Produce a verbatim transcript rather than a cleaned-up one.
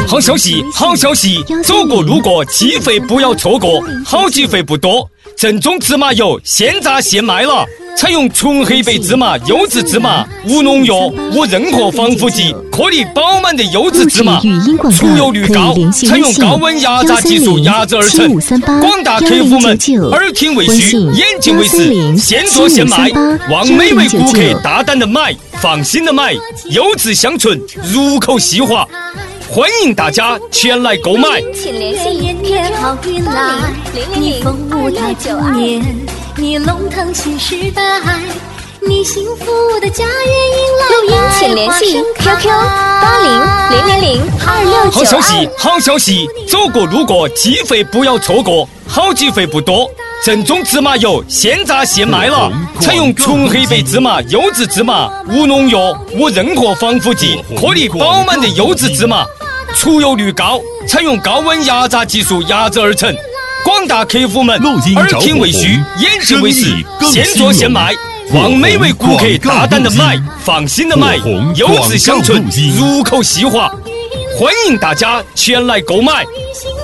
好消息，好消息！走过路过，机会不要错过，好机会不多。正宗芝麻油现榨现卖了，采用纯黑白芝麻优质芝麻，无农药，无任何防腐剂，颗粒饱满的优质芝麻，出油率高，采用高温压榨技术压制而成。广大客户们，耳听为虚，眼见为实，现做现卖，望每位顾客大胆的买，放心的买，优质香醇，入口细滑。欢迎大家前来购买。 请联系天好运来，你风舞太九年，你龙腾新时代，你幸福的家园迎来。 录音请联系 Q Q 八零零零零二六九二。 好消息，好消息！走过路过，机会不要错过，好机会不多。正宗芝麻油现榨现卖了，采用纯黑白芝麻优质芝麻，无农药，无任何防腐剂，颗粒饱满的优质芝麻，出油率高，采用高温压榨技术压制而成。广大客户们，耳听为虚，眼见为实，现做现卖，望每位顾客大胆的买，放心的买，优质香醇，入口细滑。欢迎大家前来购买。